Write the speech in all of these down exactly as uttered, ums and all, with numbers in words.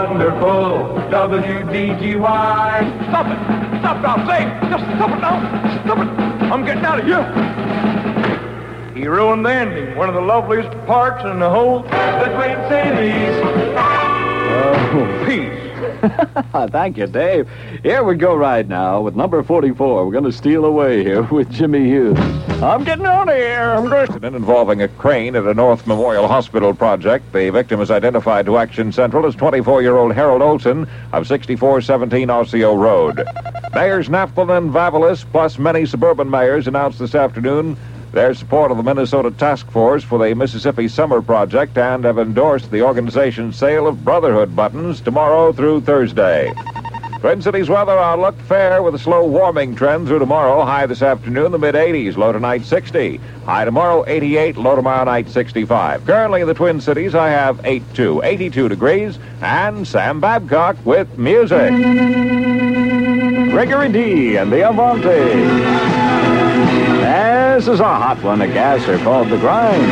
wonderful W D G Y. Stop it! Stop it, I'll say! Just stop it now! Stop it! I'm getting out of here! He ruined the ending. One of the loveliest parts in the whole... The Twin Cities. Oh, peace. Thank you, Dave. Here we go right now with number forty-four. We're going to steal away here with Jimmy Hughes. I'm getting out of here. I'm going to... Incident involving a crane at a North Memorial Hospital project. The victim is identified to Action Central as twenty-four-year-old Harold Olson of sixty-four seventeen Osseo Road. Mayors Naftalin and Vavilis, plus many suburban mayors, announced this afternoon their support of the Minnesota Task Force for the Mississippi Summer Project and have endorsed the organization's sale of Brotherhood buttons tomorrow through Thursday. Twin Cities weather outlook fair with a slow warming trend through tomorrow. High this afternoon, the mid-eighties, low tonight sixty. High tomorrow, eighty-eight, low tomorrow night sixty-five. Currently in the Twin Cities, I have eighty-two, eighty-two degrees, and Sam Babcock with music. Gregory D. and the Avanti. This is a hot one, a gasser called The Grind.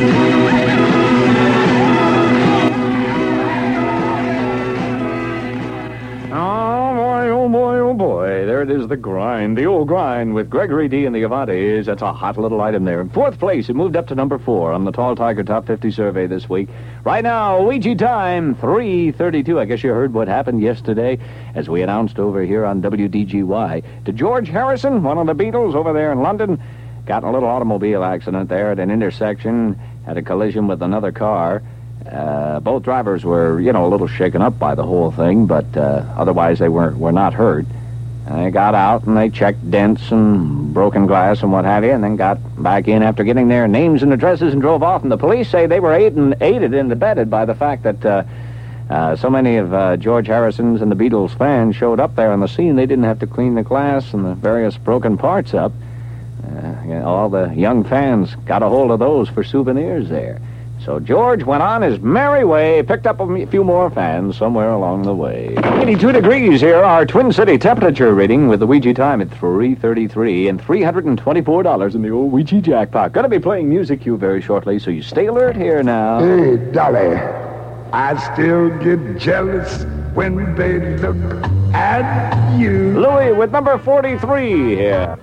Oh, boy, oh, boy, oh, boy. There it is, The Grind. The old grind with Gregory D. and the Avantis. That's a hot little item there. In fourth place, it moved up to number four on the Tall Tiger Top fifty survey this week. Right now, Ouija time, three thirty-two. I guess you heard what happened yesterday as we announced over here on W D G Y to George Harrison, one of the Beatles over there in London. Got in a little automobile accident there at an intersection, had a collision with another car. Uh, both drivers were, you know, a little shaken up by the whole thing, but uh, otherwise they were, were not hurt. And they got out and they checked dents and broken glass and what have you, and then got back in after getting their names and addresses and drove off. And the police say they were aided, aided and abetted by the fact that uh, uh, so many of uh, George Harrison's and the Beatles fans showed up there on the scene. They didn't have to clean the glass and the various broken parts up. Uh, you know, all the young fans got a hold of those for souvenirs there. So George went on his merry way, picked up a few more fans somewhere along the way. eighty-two degrees here, our Twin City temperature reading with the Ouija time at three thirty-three and three hundred twenty-four dollars in the old Ouija jackpot. Going to be playing music cue very shortly, so you stay alert here now. Hey, Dolly, I still get jealous when they look at you. Louis with number forty-three here.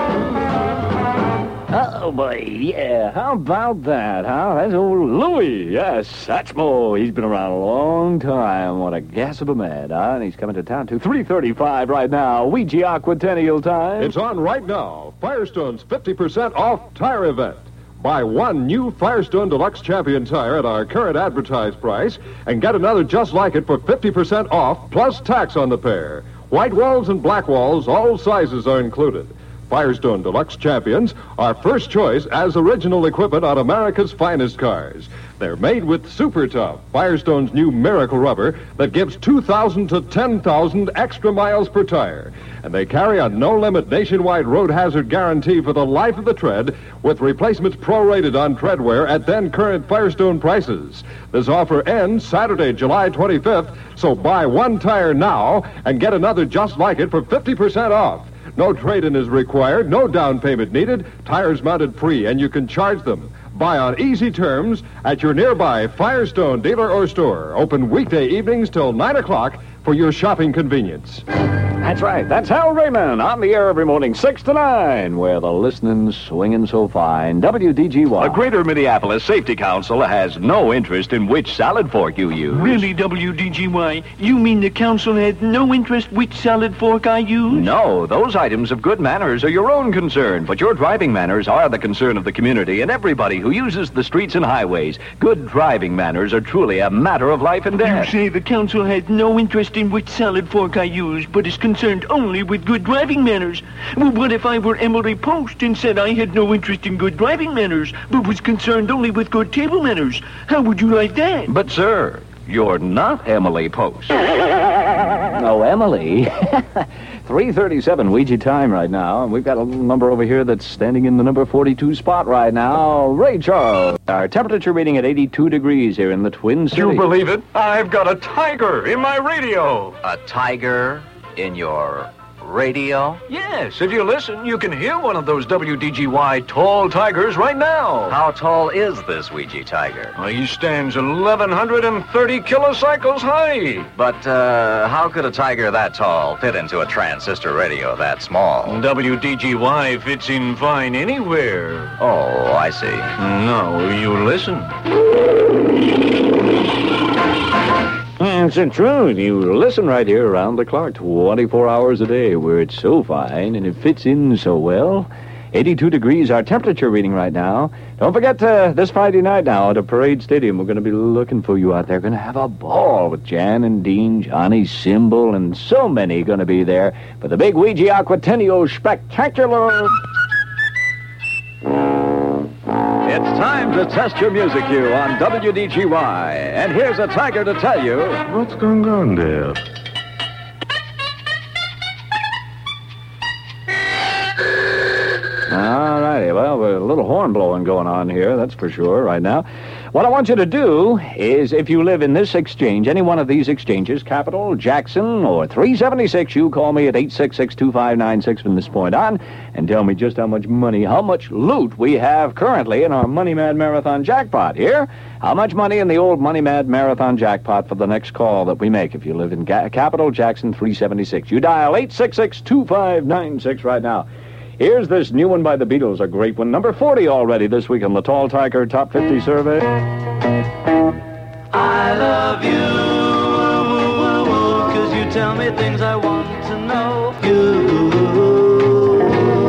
Oh, boy, yeah, how about that, huh? That's old Louis, yes, Satchmo. He's been around a long time. What a gas of a man, huh? And he's coming to town, too. three thirty-five right now, Ouija Aquatennial time. It's on right now. Firestone's fifty percent off tire event. Buy one new Firestone Deluxe Champion tire at our current advertised price and get another just like it for fifty percent off, plus tax on the pair. White walls and black walls, all sizes are included. Firestone Deluxe Champions are first choice as original equipment on America's finest cars. They're made with Super Tough, Firestone's new miracle rubber that gives two thousand to ten thousand extra miles per tire. And they carry a no-limit nationwide road hazard guarantee for the life of the tread, with replacements prorated on treadwear at then current Firestone prices. This offer ends Saturday, July twenty-fifth, so buy one tire now and get another just like it for fifty percent off. No trade-in is required, no down payment needed, tires mounted free, and you can charge them. Buy on easy terms at your nearby Firestone dealer or store. Open weekday evenings till nine o'clock for your shopping convenience. That's right. That's Hal Raymond on the air every morning, six to nine, where the listening's swinging so fine. W D G Y. The Greater Minneapolis Safety Council has no interest in which salad fork you use. Really, W D G Y? You mean the council has no interest which salad fork I use? No, those items of good manners are your own concern, but your driving manners are the concern of the community and everybody who uses the streets and highways. Good driving manners are truly a matter of life and death. You say the council has no interest in which salad fork I use, but is concerned only with good driving manners. Well, what if I were Emily Post and said I had no interest in good driving manners, but was concerned only with good table manners? How would you like that? But, sir, you're not Emily Post. Oh, Emily. three thirty-seven, Ouija time right now, and we've got a little number over here that's standing in the number forty-two spot right now. Ray Charles. Our temperature reading at eighty-two degrees here in the Twin Cities. You believe it? I've got a tiger in my radio. A tiger in your Radio? Yes, if you listen, you can hear one of those W D G Y tall tigers right now. How tall is this Ouija tiger? Uh, he stands eleven thirty kilocycles high. But, uh, how could a tiger that tall fit into a transistor radio that small? W D G Y fits in fine anywhere. Oh, I see. Now, you listen. It's the truth. You listen right here around the clock, twenty-four hours a day, where it's so fine and it fits in so well. eighty-two degrees our temperature reading right now. Don't forget uh, this Friday night now at a Parade Stadium. We're going to be looking for you out there. Going to have a ball with Jan and Dean, Johnny Symbol, and so many going to be there for the big Ouija Aquatennial Spectacular. It's time to test your music cue on W D G Y. And here's a tiger to tell you What's going on there? All righty. Well, we're a little horn blowing going on here, that's for sure, right now. What I want you to do is, if you live in this exchange, any one of these exchanges, Capitol, Jackson, or three seventy-six, you call me at eight six six, two five nine six from this point on and tell me just how much money, how much loot we have currently in our Money Mad Marathon jackpot here. How much money in the old Money Mad Marathon jackpot for the next call that we make if you live in Ga- Capitol, Jackson, three seventy-six. You dial eight six six, two five nine six right now. Here's this new one by the Beatles, a great one. Number forty already this week on the Tall Tiger Top fifty survey. I love you, because you tell me things I want to know. You.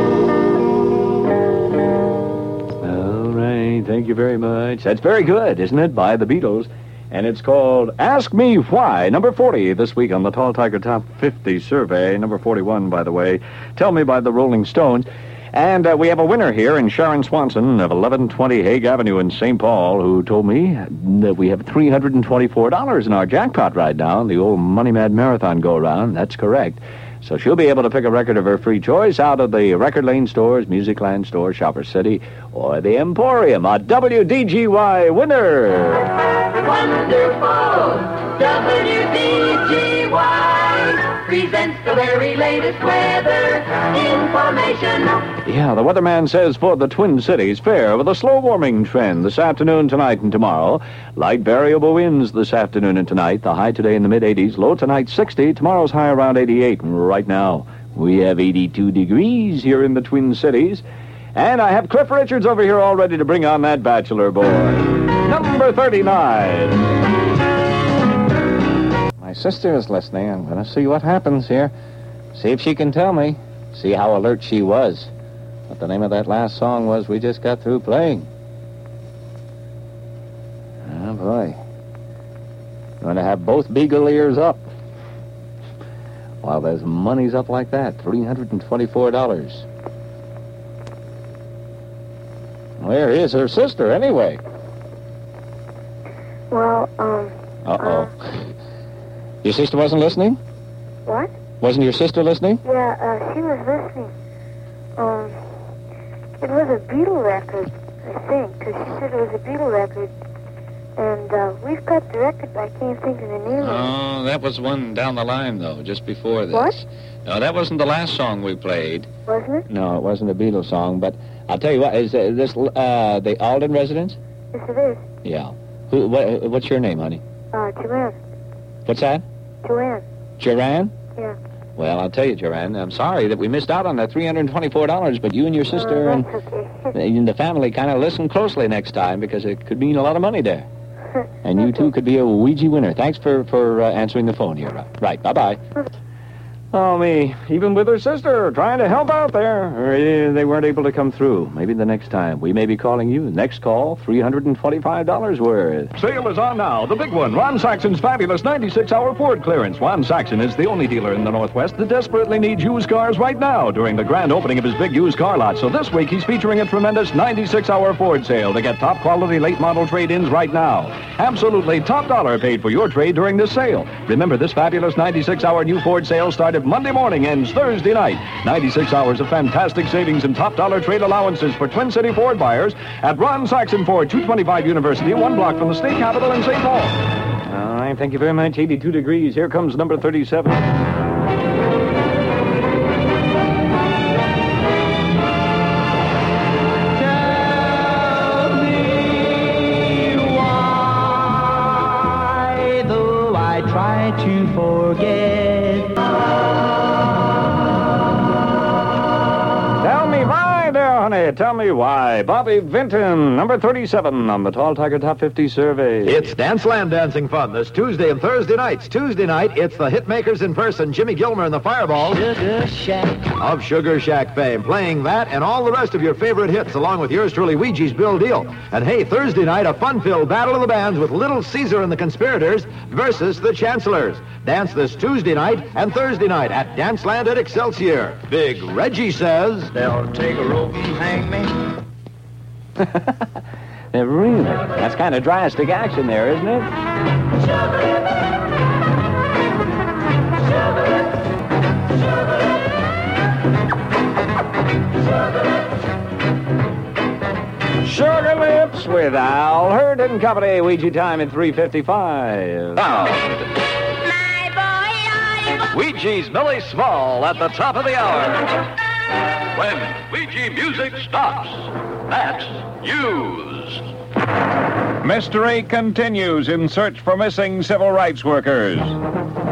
All right, thank you very much. That's very good, isn't it, by the Beatles? And it's called Ask Me Why, number forty this week on the Tall Tiger Top fifty survey. Number forty-one, by the way. Tell Me by the Rolling Stones. And uh, we have a winner here in Sharon Swanson of eleven twenty Hague Avenue in Saint Paul, who told me that we have three hundred twenty-four dollars in our jackpot right now, the old Money Mad Marathon go-around. That's correct. So she'll be able to pick a record of her free choice out of the Record Lane stores, Musicland store, Shopper City, or the Emporium. A W D G Y winner! Wonderful! W D G Y presents the very latest weather information. Yeah, the weatherman says for the Twin Cities, fair with a slow warming trend this afternoon, tonight, and tomorrow. Light variable winds this afternoon and tonight. The high today in the mid eighties, low tonight sixty. Tomorrow's high around eighty-eight. And right now, we have eighty-two degrees here in the Twin Cities. And I have Cliff Richards over here all ready to bring on that bachelor boy. Number thirty-nine. My sister is listening. I'm going to see what happens here. See if she can tell me. See how alert she was. What the name of that last song was we just got through playing. Oh, boy. Going to have both beagle ears up. While there's money's up like that, three hundred twenty-four dollars. Where is her sister, anyway? Well, um... Uh-oh. Uh, your sister wasn't listening? what? Wasn't your sister listening? Yeah, uh, she was listening. Um, it was a Beatle record, I think, because she said it was a Beatle record. And, uh, we've got the record, but I can't think of the name of it. Oh, that was one down the line, though, just before this. What? No, that wasn't the last song we played. Wasn't it? No, it wasn't a Beatles song, but I'll tell you what, is uh, this uh, the Alden residence? Yes, it is. Yeah. Who? What, what's your name, honey? Uh, Joanne. What's that? Joanne. Joanne? Yeah. Well, I'll tell you, Joanne, I'm sorry that we missed out on that three hundred twenty-four dollars, but you and your sister Oh, and, that's okay. and the family kind of listen closely next time because it could mean a lot of money there. And you, too, could be a Ouija winner. Thanks for, for uh, answering the phone here. Right, bye-bye. Oh, me, even with her sister, trying to help out there. Uh, They weren't able to come through. Maybe the next time. We may be calling you. Next call, three hundred twenty-five dollars worth. Sale is on now. The big one. Ron Saxon's fabulous ninety-six hour Ford clearance. Ron Saxon is the only dealer in the Northwest that desperately needs used cars right now during the grand opening of his big used car lot. So this week, he's featuring a tremendous ninety-six hour Ford sale to get top quality late model trade-ins right now. Absolutely top dollar paid for your trade during this sale. Remember, this fabulous ninety-six hour new Ford sale started Monday morning, ends Thursday night. ninety-six hours of fantastic savings and top dollar trade allowances for Twin City Ford buyers at Ron Saxon Ford, two twenty-five University, one block from the state capitol in Saint Paul. All right, thank you very much. eighty-two degrees. Here comes number thirty-seven. try to forget. Tell me why, there, honey. Tell me why. Bobby Vinton, number thirty-seven on the Tall Tiger Top fifty survey. It's Danceland dancing fun this Tuesday and Thursday nights. Tuesday night, it's the Hitmakers in person, Jimmy Gilmer and the Fireballs Sugar Shack of Sugar Shack fame, playing that and all the rest of your favorite hits, along with yours truly, Ouija's Bill Deal. And hey, Thursday night, a fun-filled battle of the bands with Little Caesar and the Conspirators versus the Chancellors. Dance this Tuesday night and Thursday night at Danceland at Excelsior. Big Reggie says, they'll take a rope and hang me. Really? That's kind of drastic action there, isn't it? Sugar Lips with Al Hurd and Company. Ouija time at three fifty-five. Ouija's Millie Small at the top of the hour. When Ouija music stops, that's used. Mystery continues in search for missing civil rights workers.